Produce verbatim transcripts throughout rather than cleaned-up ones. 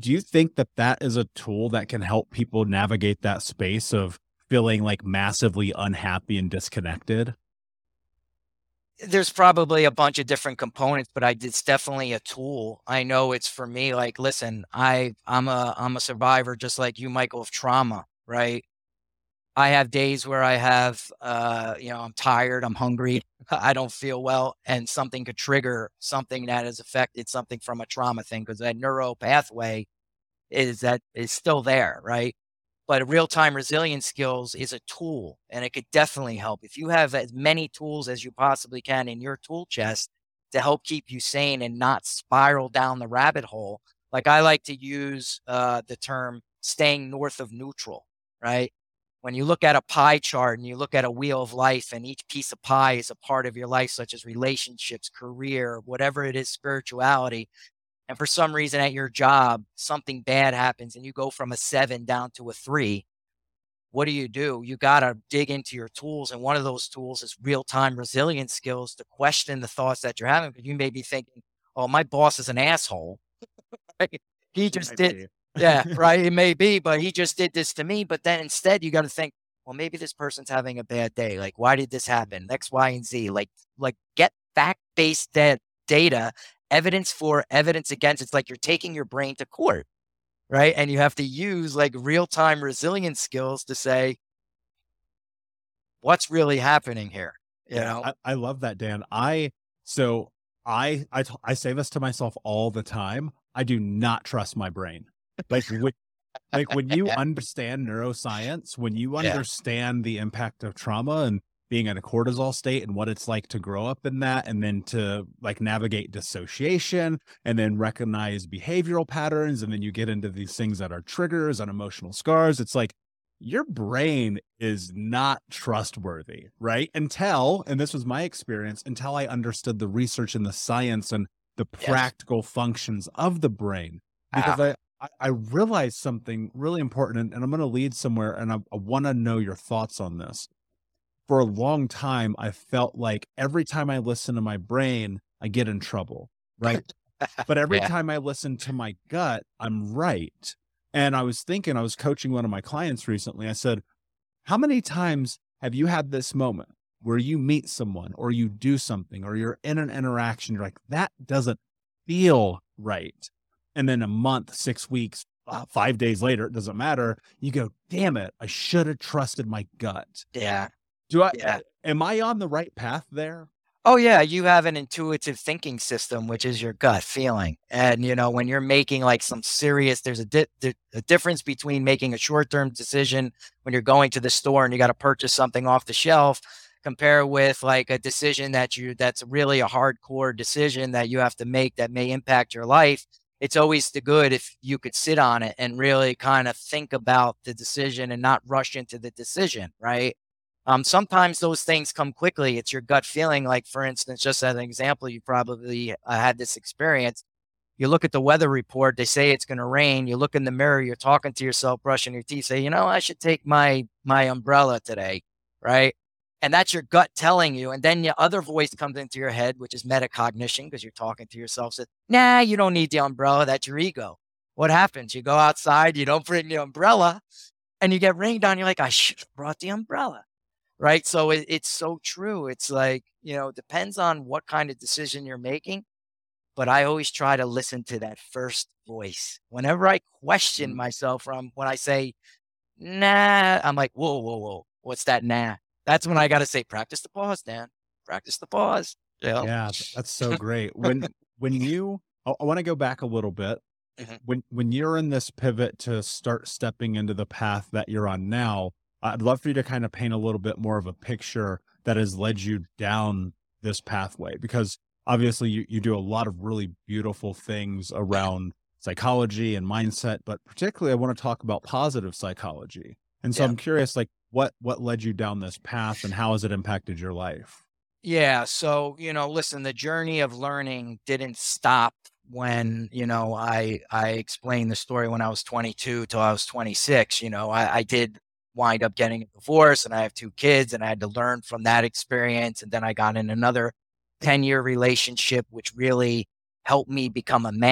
do you think that that is a tool that can help people navigate that space of feeling like massively unhappy and disconnected? There's probably a bunch of different components, but I it's definitely a tool. I know it's for me. Like, listen, I I'm a I'm a survivor just like you, Michael, of trauma, right? I have days where I have, uh, you know, I'm tired, I'm hungry, I don't feel well, and something could trigger something that has affected something from a trauma thing because that neuro pathway is that is still there, right? But real-time resilience skills is a tool, and it could definitely help. If you have as many tools as you possibly can in your tool chest to help keep you sane and not spiral down the rabbit hole, like I like to use uh, the term staying north of neutral, right? When you look at a pie chart and you look at a wheel of life, and each piece of pie is a part of your life, such as relationships, career, whatever it is, spirituality, and for some reason at your job, something bad happens and you go from a seven down to a three, what do you do? You got to dig into your tools. And one of those tools is real time resilience skills to question the thoughts that you're having. Because you may be thinking, oh, my boss is an asshole. Right? He It just might did. be. Yeah, right. It may be, but he just did this to me. But then instead, you got to think, well, maybe this person's having a bad day. Like, why did this happen? X, Y, and Z. Like, like get fact based data, evidence for, evidence against. It's like you're taking your brain to court, right? And you have to use like real time resilience skills to say, what's really happening here? You Yeah, know? I, I love that, Dan. I so I I t- I say this to myself all the time. I do not trust my brain. Like when, like when you understand neuroscience, when you Yeah. understand the impact of trauma and being in a cortisol state and what it's like to grow up in that, and then to like navigate dissociation and then recognize behavioral patterns, and then you get into these things that are triggers and emotional scars. It's like your brain is not trustworthy, right? Until, and this was my experience, until I understood the research and the science and the Yes. practical functions of the brain. Because Ah, I, I, I realized something really important, and, and I'm going to lead somewhere, and I, I want to know your thoughts on this. For a long time, I felt like every time I listen to my brain, I get in trouble, right? But every yeah. time I listen to my gut, I'm right. And I was thinking, I was coaching one of my clients recently. I said, how many times have you had this moment where you meet someone or you do something or you're in an interaction? You're like, that doesn't feel right. And then a month, six weeks, uh, five days later, it doesn't matter. You go, damn it, I should have trusted my gut. Yeah. Do I, Yeah. am I on the right path there? Oh yeah, you have an intuitive thinking system, which is your gut feeling. And you know, when you're making like some serious, there's a, di- di- a difference between making a short-term decision when you're going to the store and you got to purchase something off the shelf, compare with like a decision that you that's really a hardcore decision that you have to make that may impact your life. It's always the good if you could sit on it and really kind of think about the decision and not rush into the decision, right? Um, sometimes those things come quickly. It's your gut feeling. Like, for instance, just as an example, you probably uh, had this experience. You look at the weather report, they say it's going to rain. You look in the mirror, you're talking to yourself, brushing your teeth, say, you know, I should take my my umbrella today, right? And that's your gut telling you. And then your other voice comes into your head, which is metacognition, because you're talking to yourself, says, nah, you don't need the umbrella. That's your ego. What happens? You go outside, you don't bring the umbrella, and you get rained on. You're like, I should have brought the umbrella, right? So it, it's so true. It's like, you know, it depends on what kind of decision you're making. But I always try to listen to that first voice. Whenever I question Mhm. myself from when I say, nah, I'm like, whoa, whoa, whoa, what's that nah? That's when I got to say, practice the pause, Dan. Practice the pause. You know? Yeah, th- that's so great. When, when you, I, I want to go back a little bit. Mhm. When, when you're in this pivot to start stepping into the path that you're on now, I'd love for you to kind of paint a little bit more of a picture that has led you down this pathway, because obviously you, you do a lot of really beautiful things around psychology and mindset, but particularly I want to talk about positive psychology. And so Yeah. I'm curious, like what, what led you down this path and how has it impacted your life? Yeah. So, you know, listen, the journey of learning didn't stop when, you know, I I explained the story when I was twenty-two till I was twenty-six. You know, I, I did wind up getting a divorce and I have two kids and I had to learn from that experience. And then I got in another ten year relationship, which really helped me become a man.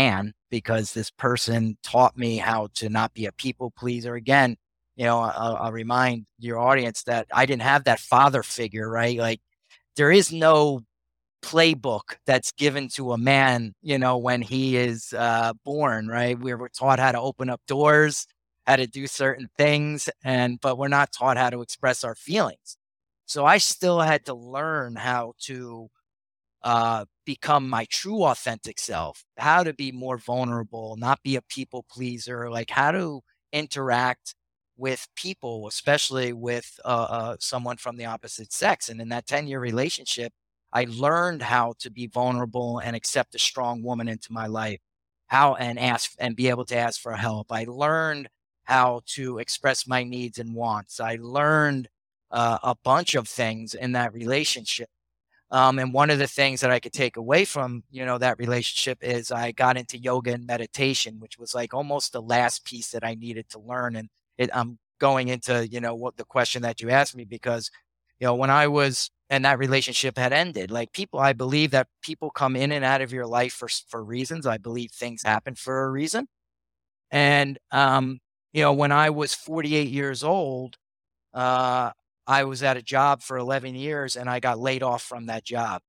because this person taught me how to not be a people pleaser. Again, you know, I'll, I'll remind your audience that I didn't have that father figure, right? Like there is no playbook that's given to a man, you know, when he is uh, born, right? We were taught how to open up doors, how to do certain things, and but we're not taught how to express our feelings. So I still had to learn how to uh, become my true authentic self, how to be more vulnerable, not be a people pleaser, like how to interact with people, especially with uh, uh, someone from the opposite sex. And in that ten year relationship, I learned how to be vulnerable and accept a strong woman into my life, how and ask and be able to ask for help. I learned how to express my needs and wants. I learned uh, a bunch of things in that relationship. Um, and one of the things that I could take away from, you know, that relationship is I got into yoga and meditation, which was like almost the last piece that I needed to learn. And it, I'm going into, you know, what the question that you asked me, because, you know, when I was, and that relationship had ended, like people, I believe that people come in and out of your life for, for reasons. I believe things happen for a reason. And, um, you know, when I was forty-eight years old, uh, I was at a job for eleven years and I got laid off from that job.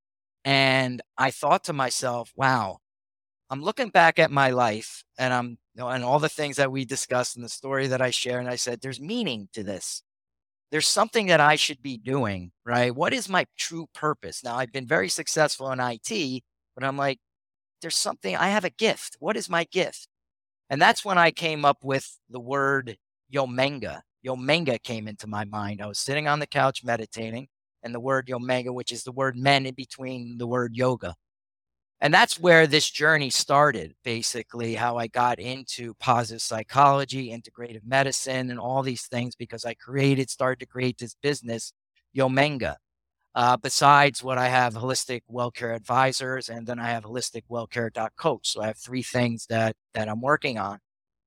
And I thought to myself, wow, I'm looking back at my life and I'm, you know, and all the things that we discussed in the story that I share. And I said, there's meaning to this. There's something that I should be doing, right? What is my true purpose? Now, I've been very successful in I T, but I'm like, there's something, I have a gift. What is my gift? And that's when I came up with the word Yomenga. Yomenga came into my mind. I was sitting on the couch meditating, and the word Yomenga, which is the word men in between the word yoga. And that's where this journey started, basically, how I got into positive psychology, integrative medicine, and all these things, because I created, started to create this business, Yomenga. Uh, besides what I have, Holistic Wellcare Advisors, and then I have holistic wellcare dot coach. So I have three things that that I'm working on.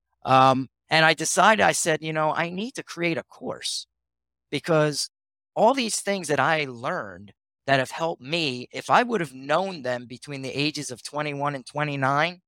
Um, and I decided, I said, you know, I need to create a course, because all these things that I learned that have helped me, if I would have known them between the ages of twenty-one and twenty-nine,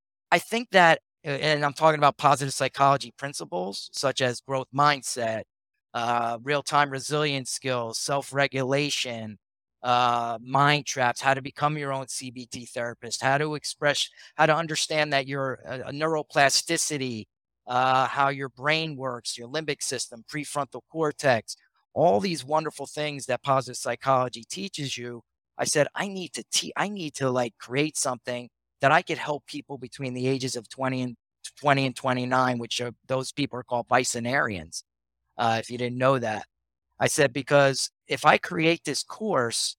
I think that, and I'm talking about positive psychology principles such as growth mindset, uh, real-time resilience skills, self-regulation, uh, mind traps, how to become your own C B T therapist, how to express, how to understand that you're a, a neuroplasticity, uh, how your brain works, your limbic system, prefrontal cortex, all these wonderful things that positive psychology teaches you. I said, I need to teach, I need to like create something that I could help people between the ages of twenty and twenty and twenty-nine, which are, those people are called bicentenarians. Uh, if you didn't know that, I said, because if I create this course,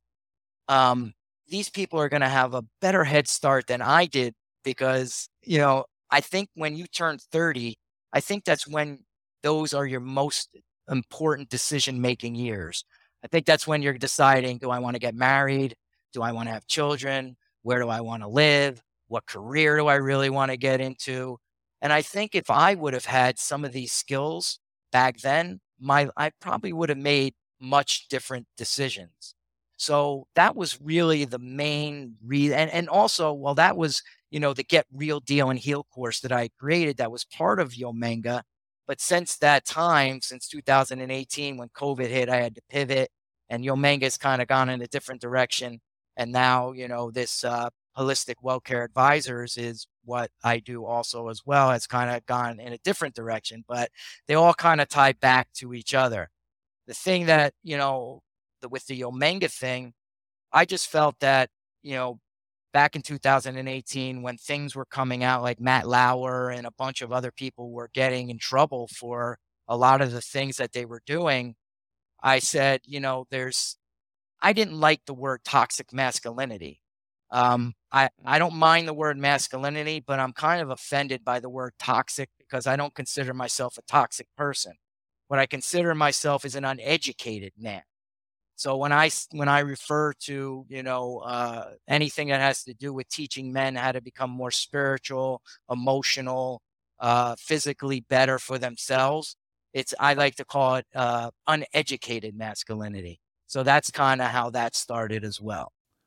um, these people are going to have a better head start than I did, because, you know, I think when you turn thirty, I think that's when those are your most important decision-making years. I think that's when you're deciding, do I want to get married? Do I want to have children? Where do I want to live? What career do I really want to get into? And I think if I would have had some of these skills back then, my I probably would have made much different decisions. So that was really the main reason. And, and also, well, that was, you know, the Get Real Deal and Heal course that I created that was part of Yomenga. But since that time, since two thousand eighteen, when COVID hit, I had to pivot, and Yomenga's kind of gone in a different direction. And now, you know, this uh, Holistic Wellcare Advisors is what I do also as well. It's kind of gone in a different direction, but they all kind of tie back to each other. The thing that, you know, the, with the Yomenga thing, I just felt that, you know, back in two thousand eighteen, when things were coming out, like Matt Lauer and a bunch of other people were getting in trouble for a lot of the things that they were doing, I said, you know, there's, I didn't like the word toxic masculinity. Um, I, I don't mind the word masculinity, but I'm kind of offended by the word toxic, because I don't consider myself a toxic person. What I consider myself is an uneducated man. So when I when I refer to, you know, uh, anything that has to do with teaching men how to become more spiritual, emotional, uh, physically better for themselves, it's, I like to call it uh, uneducated masculinity. So that's kind of how that started as well.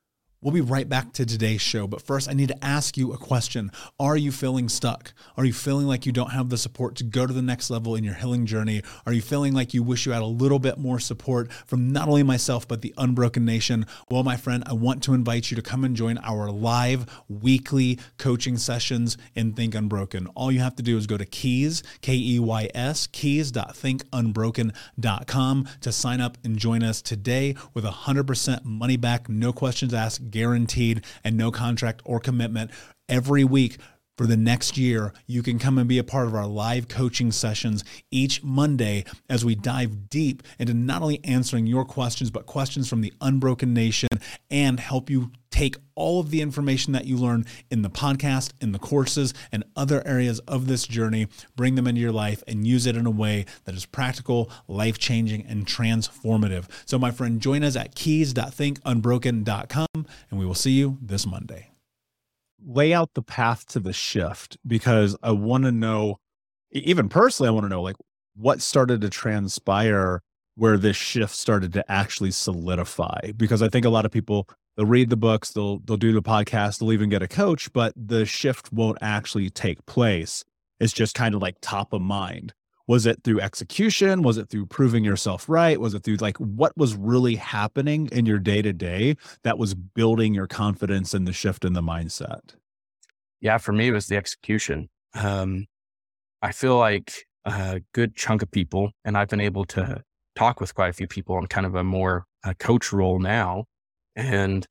We'll be right back to today's show, but first I need to ask you a question. Are you feeling stuck? Are you feeling like you don't have the support to go to the next level in your healing journey? Are you feeling like you wish you had a little bit more support from not only myself, but the Unbroken Nation? Well, my friend, I want to invite you to come and join our live weekly coaching sessions in Think Unbroken. All you have to do is go to Keys, K E Y S, keys dot think unbroken dot com to sign up and join us today with one hundred percent money back, no questions asked, guaranteed, and no contract or commitment. Every week for the next year, you can come and be a part of our live coaching sessions each Monday as we dive deep into not only answering your questions, but questions from the Unbroken Nation, and help you take all of the information that you learn in the podcast, in the courses, and other areas of this journey, bring them into your life and use it in a way that is practical, life-changing, and transformative. So my friend, join us at keys dot think unbroken dot com, and we will see you this Monday. Lay out the path to the shift, because I want to know, even personally, I want to know like what started to transpire where this shift started to actually solidify. Because I think a lot of people, they'll read the books, they'll they'll do the podcast, they'll even get a coach, but the shift won't actually take place. It's just kind of like top of mind. Was it through execution? Was it through proving yourself right? Was it through like what was really happening in your day to day that was building your confidence and the shift in the mindset? Yeah, for me, it was the execution. Um, I feel like a good chunk of people, and I've been able to talk with quite a few people on kind of a more uh, coach role now, and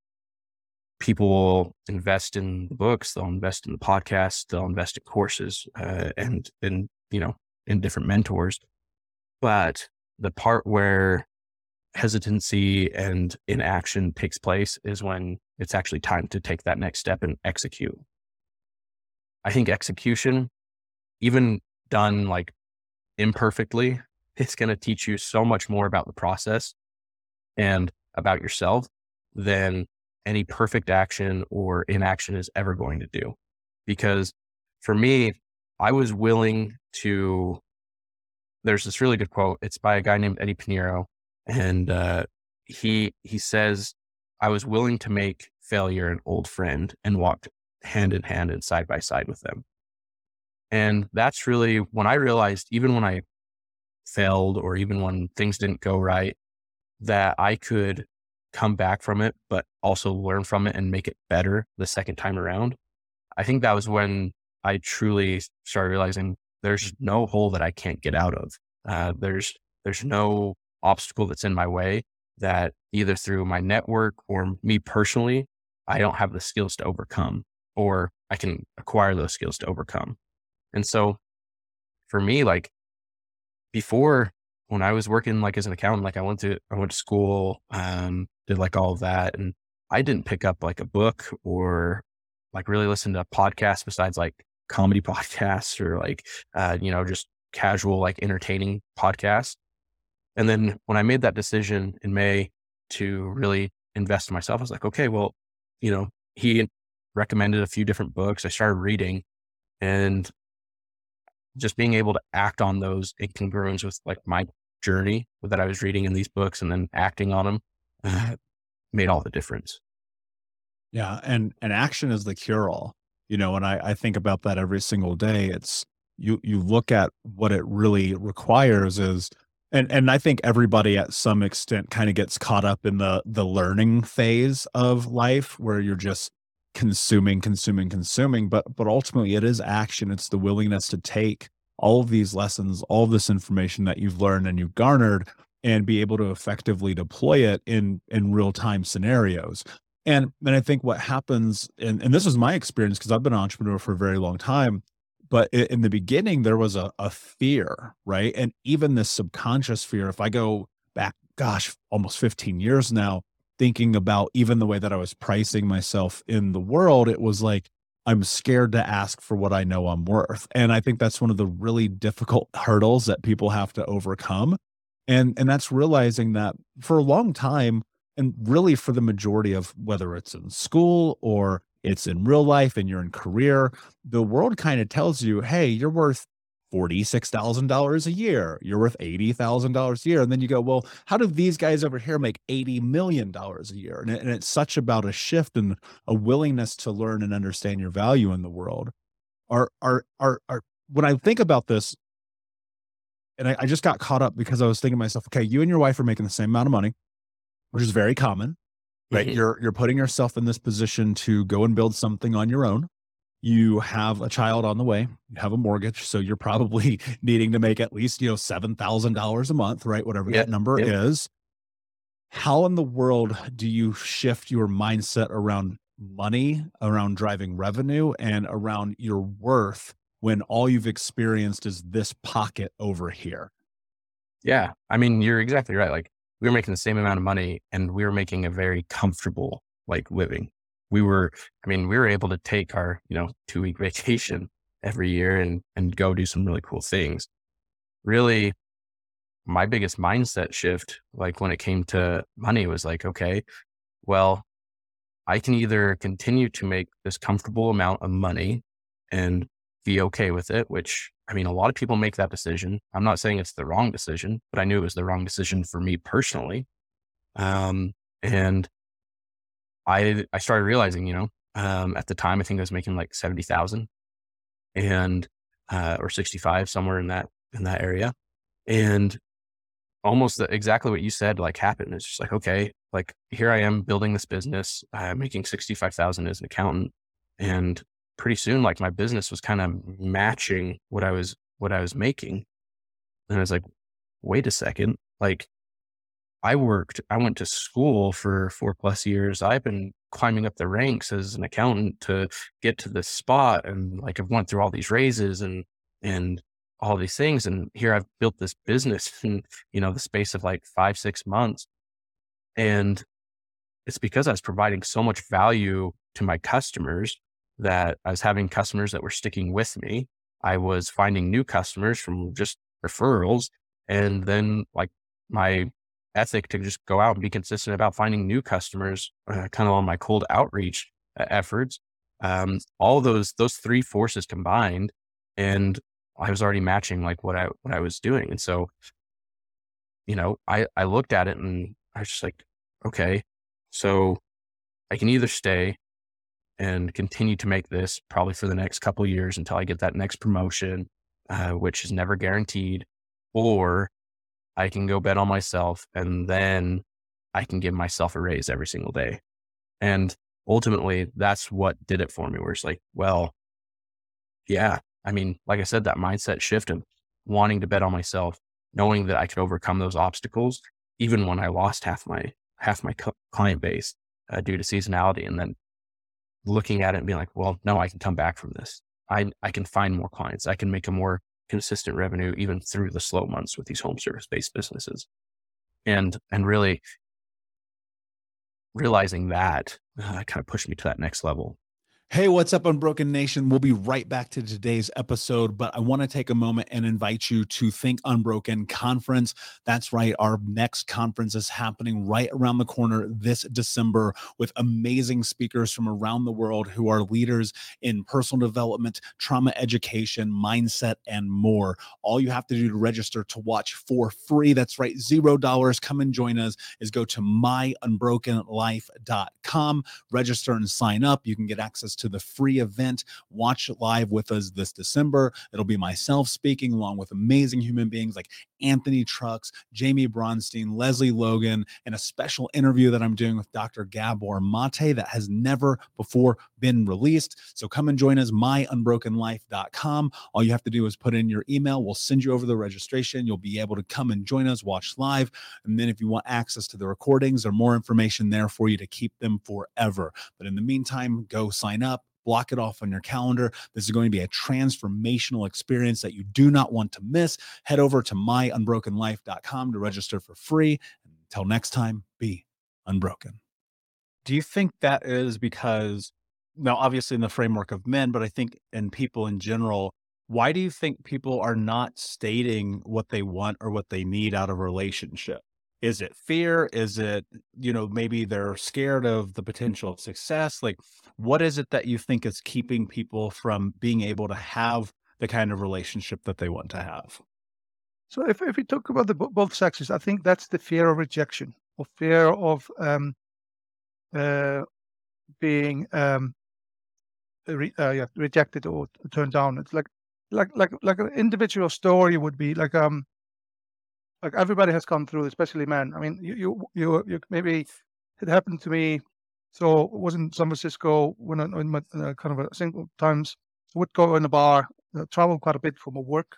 people will invest in the books, they'll invest in the podcast, they'll invest in courses, uh, and, and, you know, in different mentors. But the part where hesitancy and inaction takes place is when it's actually time to take that next step and execute. I think execution, even done like imperfectly, it's going to teach you so much more about the process and about yourself than any perfect action or inaction is ever going to do. Because for me, I was willing to, there's this really good quote. It's by a guy named Eddie Pinheiro. And uh, he, he says, I was willing to make failure an old friend and walked hand in hand and side by side with them. And that's really when I realized, even when I failed or even when things didn't go right, that I could come back from it, but also learn from it and make it better the second time around. I think that was when I truly started realizing there's no hole that I can't get out of. Uh, there's, there's no obstacle that's in my way that either through my network or me personally, I don't have the skills to overcome, or I can acquire those skills to overcome. And so for me, like before, when I was working like as an accountant, like I went to, I went to school, um, did like all of that. And I didn't pick up like a book or like really listen to podcasts besides like comedy podcasts or like, uh, you know, just casual, like entertaining podcasts. And then when I made that decision in May to really invest in myself, I was like, okay, well, you know, he recommended a few different books. I started reading, and just being able to act on those in congruence with like my journey that I was reading in these books and then acting on them uh, made all the difference. Yeah. And, and action is the cure all, you know, and I, I think about that every single day. It's you, you look at what it really requires is, and, and I think everybody at some extent kind of gets caught up in the, the learning phase of life where you're just consuming, consuming, consuming, but, but ultimately it is action. It's the willingness to take all of these lessons, all of this information that you've learned and you've garnered, and be able to effectively deploy it in, in real time scenarios. And, and I think what happens, and, and this was my experience because I've been an entrepreneur for a very long time, but in the beginning there was a, a fear, right? And even this subconscious fear, if I go back, gosh, almost fifteen years now, thinking about even the way that I was pricing myself in the world, it was like, I'm scared to ask for what I know I'm worth. And I think that's one of the really difficult hurdles that people have to overcome. And, and that's realizing that for a long time, and really for the majority of whether it's in school or it's in real life and you're in career, the world kind of tells you, hey, you're worth forty-six thousand dollars a year. You're worth eighty thousand dollars a year. And then you go, well, how do these guys over here make eighty million dollars a year? And, it, and it's such about a shift and a willingness to learn and understand your value in the world. Are, are, are, are, when I think about this, and I, I just got caught up because I was thinking to myself, okay, you and your wife are making the same amount of money, which is very common, right? Mhm. You're, you're putting yourself in this position to go and build something on your own. You have a child on the way, you have a mortgage. So you're probably needing to make at least, you know, seven thousand dollars a month, right? Whatever Yep, that number yep. is. How in the world do you shift your mindset around money, around driving revenue, and around your worth when all you've experienced is this pocket over here? Yeah. I mean, you're exactly right. Like we were making the same amount of money and we were making a very comfortable like living. We were, I mean, we were able to take our, you know, two week vacation every year and, and go do some really cool things. Really, my biggest mindset shift, like when it came to money was like, okay, well, I can either continue to make this comfortable amount of money and be okay with it, which I mean, a lot of people make that decision. I'm not saying it's the wrong decision, but I knew it was the wrong decision for me personally. Um, and I, I started realizing, you know, um, at the time, I think I was making like seventy thousand and, uh, or sixty-five, somewhere in that, in that area. And almost the, exactly what you said, like happened. It's just like, okay, like here I am building this business, uh, making sixty-five thousand as an accountant. And pretty soon, like my business was kind of matching what I was, what I was making. And I was like, wait a second, like I worked, I went to school for four plus years. I've been climbing up the ranks as an accountant to get to this spot. And like, I've went through all these raises and, and all these things. And here I've built this business in, you know, the space of like five, six months. And it's because I was providing so much value to my customers that I was having customers that were sticking with me. I was finding new customers from just referrals. And then like my ethic to just go out and be consistent about finding new customers, uh, kind of on my cold outreach uh, efforts. Um, all those, those three forces combined, and I was already matching like what I, what I was doing. And so, you know, I, I looked at it and I was just like, okay, so I can either stay and continue to make this probably for the next couple of years until I get that next promotion, uh, which is never guaranteed, or I can go bet on myself and then I can give myself a raise every single day. And ultimately that's what did it for me, where it's like, well, yeah, I mean, like I said, that mindset shift of wanting to bet on myself, knowing that I could overcome those obstacles, even when I lost half my, half my client base uh, due to seasonality. And then looking at it and being like, well, no, I can come back from this. I, I can find more clients. I can make a more consistent revenue even through the slow months with these home service based businesses. And, and really realizing that uh, kind of pushed me to that next level. Hey, what's up, Unbroken Nation? We'll be right back to today's episode, but I want to take a moment and invite you to Think Unbroken Conference. That's right. Our next conference is happening right around the corner this December with amazing speakers from around the world who are leaders in personal development, trauma education, mindset, and more. All you have to do to register to watch for free, that's right, zero dollars, come and join us, is go to my unbroken life dot com, register and sign up. You can get access to to the free event. Watch it live with us this December. It'll be myself speaking along with amazing human beings like Anthony Trucks, Jamie Bronstein, Leslie Logan, and a special interview that I'm doing with Doctor Gabor Mate that has never before been released. So come and join us, my unbroken life dot com. All you have to do is put in your email. We'll send you over the registration. You'll be able to come and join us, watch live. And then if you want access to the recordings or more information there for you to keep them forever. But in the meantime, go sign up. Block it off on your calendar. This is going to be a transformational experience that you do not want to miss. Head over to my unbroken life dot com to register for free. Until next time, be unbroken. Do you think that is because, now obviously in the framework of men, but I think in people in general, why do you think people are not stating what they want or what they need out of a relationship? Is it fear? Is it, you know, maybe they're scared of the potential of success? Like, what is it that you think is keeping people from being able to have the kind of relationship that they want to have. So if, if we talk about the, both sexes, I think that's the fear of rejection, or fear of um, uh, being um, re, uh, yeah, rejected or turned down. It's like like like like an individual story would be like um like everybody has gone through, especially men. I mean, you you you, you maybe it happened to me. So it was in San Francisco when I, in my uh, kind of a single times I would go in a bar, uh, travel quite a bit for my work.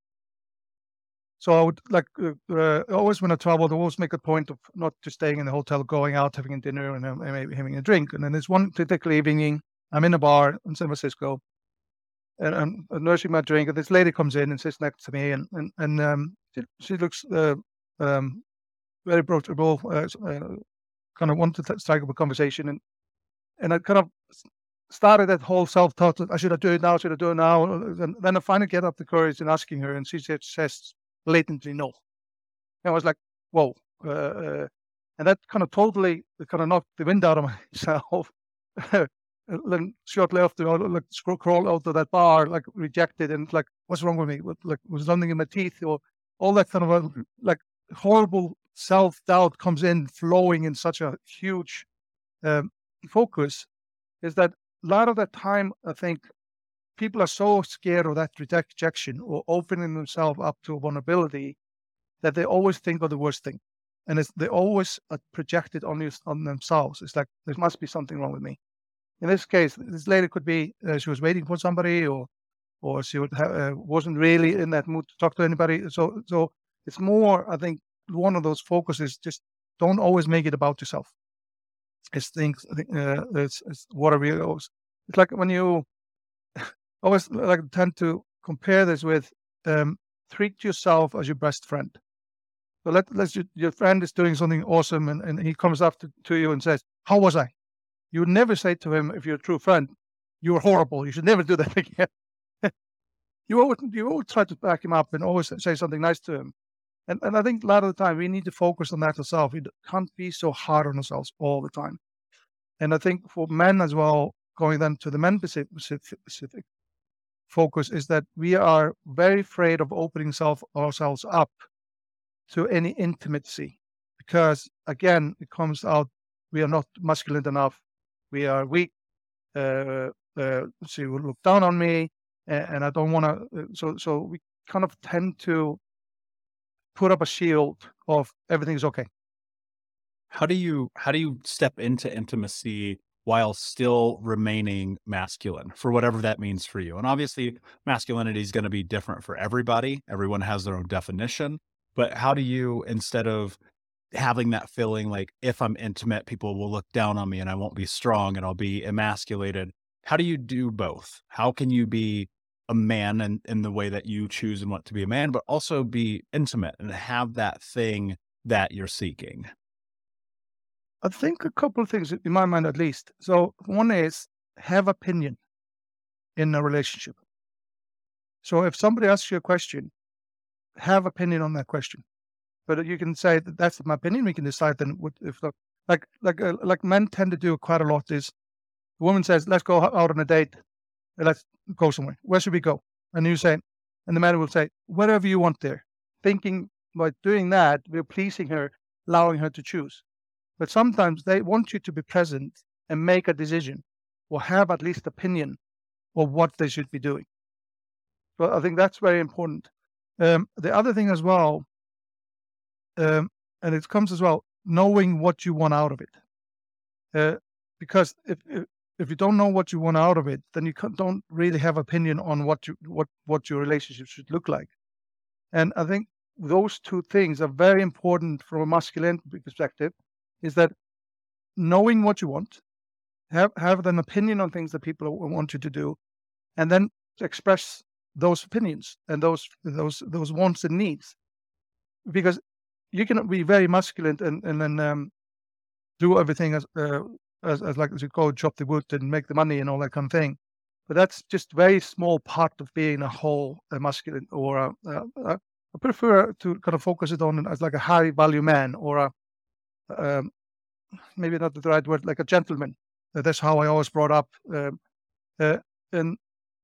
So I would like uh, uh, always when I traveled, I always make a point of not just staying in the hotel, going out, having a dinner, and, uh, maybe having a drink. And then there's one particular evening, I'm in a bar in San Francisco, and I'm nursing my drink, and this lady comes in and sits next to me, and and and um, she, she looks uh, um, very approachable, uh, uh, kind of wanted to strike up a conversation, and and I kind of started that whole self-talk. I should I do it now? Should I do it now? And then I finally get up the courage and asking her, and she said, says blatantly no. And I was like, whoa. Uh, uh, and that kind of totally kind of knocked the wind out of myself. Then shortly after, I like crawled out of that bar, like rejected, and like, what's wrong with me? What, like, was something in my teeth, or all that kind of a, like horrible self-doubt comes in, flowing in such a huge um, focus. Is that a lot of that time, I think, people are so scared of that rejection or opening themselves up to a vulnerability that they always think of the worst thing. And it's, they always are projected on, you, on themselves. It's like, there must be something wrong with me. In this case, this lady could be, uh, she was waiting for somebody, or or she would have, uh, wasn't really in that mood to talk to anybody. So, so it's more, I think, one of those focuses, just don't always make it about yourself. It's things, uh, it's, it's what are we, it's like when you, always like tend to compare this with um, treat yourself as your best friend. So let let's your, your friend is doing something awesome, and, and he comes up to, to you and says, "How was I?" You would never say to him, if you're a true friend, "You were horrible. You should never do that again." you always you always try to back him up and always say something nice to him. And and I think a lot of the time we need to focus on that ourselves. We can't be so hard on ourselves all the time. And I think for men as well, going then to the men specific focus, is that we are very afraid of opening self, ourselves up to any intimacy, because again, it comes out we are not masculine enough, we are weak, uh, uh, she will look down on me, and, and I don't want to. Uh, so, so we kind of tend to put up a shield of everything's okay. How do you how do you step into intimacy while still remaining masculine, for whatever that means for you? And obviously, masculinity is going to be different for everybody. Everyone has their own definition. But how do you, instead of having that feeling like, if I'm intimate, people will look down on me and I won't be strong and I'll be emasculated, how do you do both? How can you be a man in, in the way that you choose and want to be a man, but also be intimate and have that thing that you're seeking? I think a couple of things in my mind, at least. So one is have opinion in a relationship. So if somebody asks you a question, have opinion on that question. But you can say that that's my opinion. We can decide then what if the, like like uh, like men tend to do quite a lot. Is the woman says, "Let's go out on a date. Let's go somewhere. Where should we go?" And you say, and the man will say, "Wherever you want there." Thinking by doing that, we're pleasing her, allowing her to choose. But sometimes they want you to be present and make a decision, or have at least opinion of what they should be doing. So I think that's very important. Um, the other thing as well, um, and it comes as well, knowing what you want out of it. Uh, because if, if if you don't know what you want out of it, then you don't really have opinion on what you what what your relationship should look like. And I think those two things are very important from a masculine perspective. Is that knowing what you want, have have an opinion on things that people want you to do, and then express those opinions and those those those wants and needs. Because you can be very masculine and and then um, do everything as, uh, as as like as you go, chop the wood and make the money and all that kind of thing. But that's just very small part of being a whole a masculine, or a, a, a, I prefer to kind of focus it on as like a high value man, or a um, maybe not the right word, like a gentleman. Uh, that's how I always brought up. Um, uh, and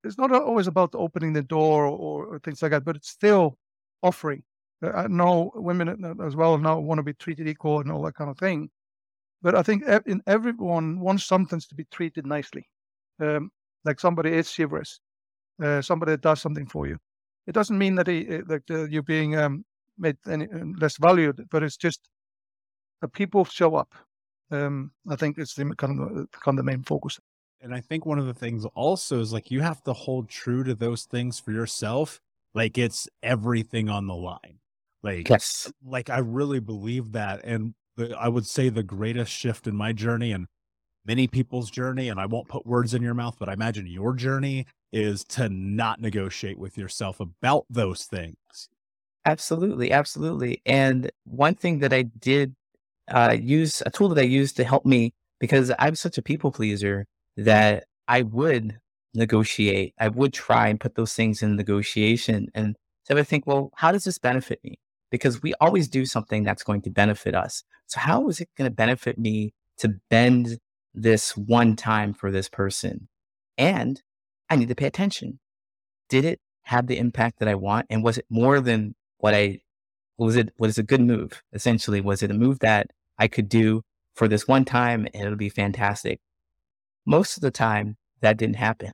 it's not always about opening the door or, or things like that, but it's still offering. Uh, I know women as well now want to be treated equal and all that kind of thing. But I think in everyone wants something to be treated nicely. Um, like somebody is chivalrous, uh, somebody that does something for you. It doesn't mean that he, like uh, you're being um, made any less valued, but it's just that people show up. Um, I think it's the kind of, kind of the main focus. And I think one of the things also is like you have to hold true to those things for yourself. Like it's everything on the line. Like, Yes. like I really believe that. And the, I would say the greatest shift in my journey and many people's journey, and I won't put words in your mouth, but I imagine your journey is to not negotiate with yourself about those things. Absolutely. Absolutely. And one thing that I did uh, use, a tool that I used to help me, because I'm such a people pleaser, that I would negotiate. I would try and put those things in negotiation. And so I think, well, how does this benefit me? Because we always do something that's going to benefit us. So how is it going to benefit me to bend this one time for this person? And I need to pay attention. Did it have the impact that I want? And was it more than what I, was it, was it a good move? Essentially, was it a move that I could do for this one time and it'll be fantastic? Most of the time, that didn't happen.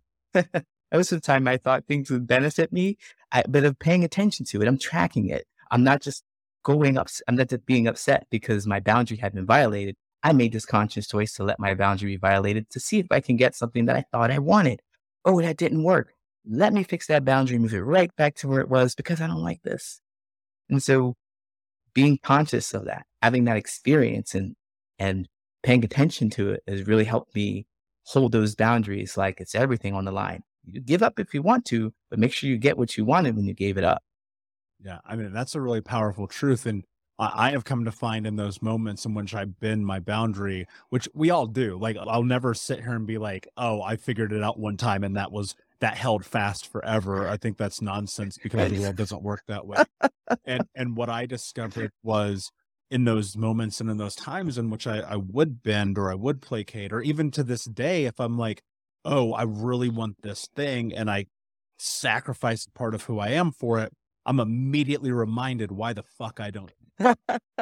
Most of the time, I thought things would benefit me, I, but I'm paying attention to it. I'm tracking it. I'm not just going up. I'm not just being upset because my boundary had been violated. I made this conscious choice to let my boundary be violated to see if I can get something that I thought I wanted. Oh, that didn't work. Let me fix that boundary, move it right back to where it was because I don't like this. And so being conscious of that, having that experience and, and paying attention to it has really helped me hold those boundaries like it's everything on the line. You give up if you want to, but make sure you get what you wanted when you gave it up. Yeah. I mean, that's a really powerful truth. And I, I have come to find in those moments in which I bend my boundary, which we all do. Like, I'll never sit here and be like, oh, I figured it out one time and that was, that held fast forever. I think that's nonsense because the world doesn't work that way. And, and what I discovered was in those moments and in those times in which I, I would bend or I would placate, or even to this day, if I'm like, oh, I really want this thing and I sacrifice part of who I am for it, I'm immediately reminded why the fuck I don't. and,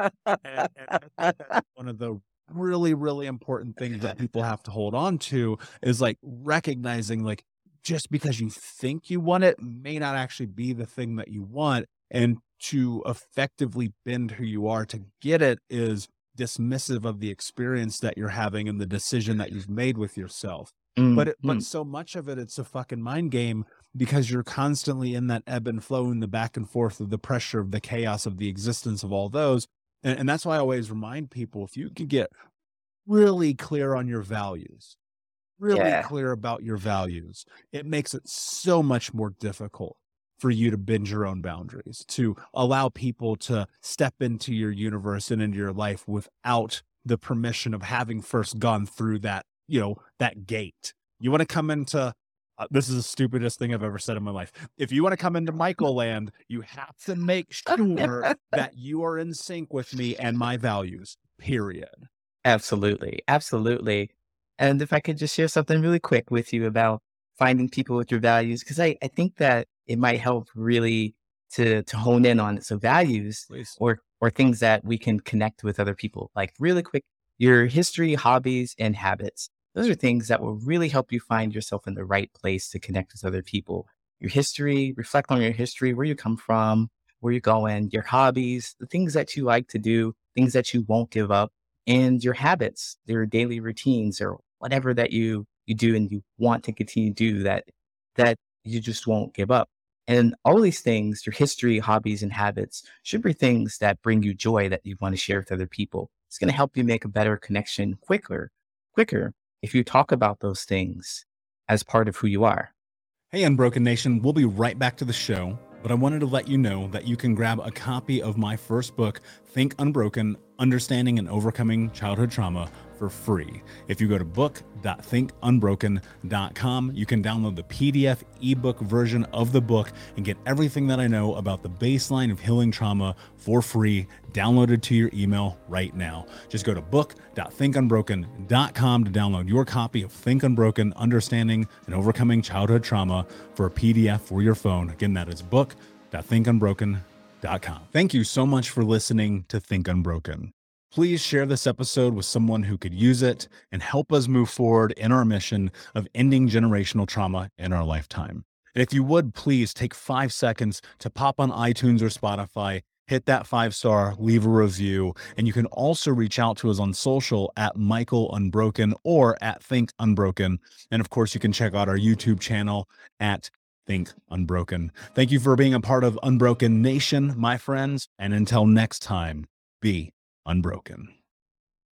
and that's one of the really, really important things that people have to hold on to is like recognizing like just because you think you want it may not actually be the thing that you want. And to effectively bend who you are to get it is dismissive of the experience that you're having and the decision that you've made with yourself. Mm, but it, mm. but so much of it, it's a fucking mind game because you're constantly in that ebb and flow in the back and forth of the pressure of the chaos of the existence of all those. And, and that's why I always remind people, if you can get really clear on your values, really yeah. clear about your values, it makes it so much more difficult for you to bend your own boundaries, to allow people to step into your universe and into your life without the permission of having first gone through that, you know, that gate. You want to come into, uh, this is the stupidest thing I've ever said in my life. If you want to come into Michael land, you have to make sure that you are in sync with me and my values, period. Absolutely. Absolutely. And if I could just share something really quick with you about finding people with your values, because I, I think that it might help really to to hone in on it. So values Please. or or things that we can connect with other people. Like really quick, your history, hobbies, and habits. Those are things that will really help you find yourself in the right place to connect with other people. Your history, reflect on your history, where you come from, where you're going, your hobbies, the things that you like to do, things that you won't give up, and your habits, your daily routines or whatever that you you do and you want to continue to do that that you just won't give up. And all these things, your history, hobbies, and habits should be things that bring you joy that you want to share with other people. It's going to help you make a better connection quicker, quicker if you talk about those things as part of who you are. Hey, Unbroken Nation, we'll be right back to the show, but I wanted to let you know that you can grab a copy of my first book, Think Unbroken, Understanding and Overcoming Childhood Trauma, for free. If you go to book dot think unbroken dot com, you can download the P D F ebook version of the book and get everything that I know about the baseline of healing trauma for free, downloaded to your email right now. Just go to book dot think unbroken dot com to download your copy of Think Unbroken, Understanding and Overcoming Childhood Trauma for a P D F for your phone. Again, that is book dot think unbroken dot com. Thank you so much for listening to Think Unbroken. Please share this episode with someone who could use it and help us move forward in our mission of ending generational trauma in our lifetime. And if you would, please take five seconds to pop on iTunes or Spotify, hit that five star, leave a review, and you can also reach out to us on social at Michael Unbroken or at Think Unbroken. And of course, you can check out our YouTube channel at Think Unbroken. Thank you for being a part of Unbroken Nation, my friends. And until next time, be unbroken.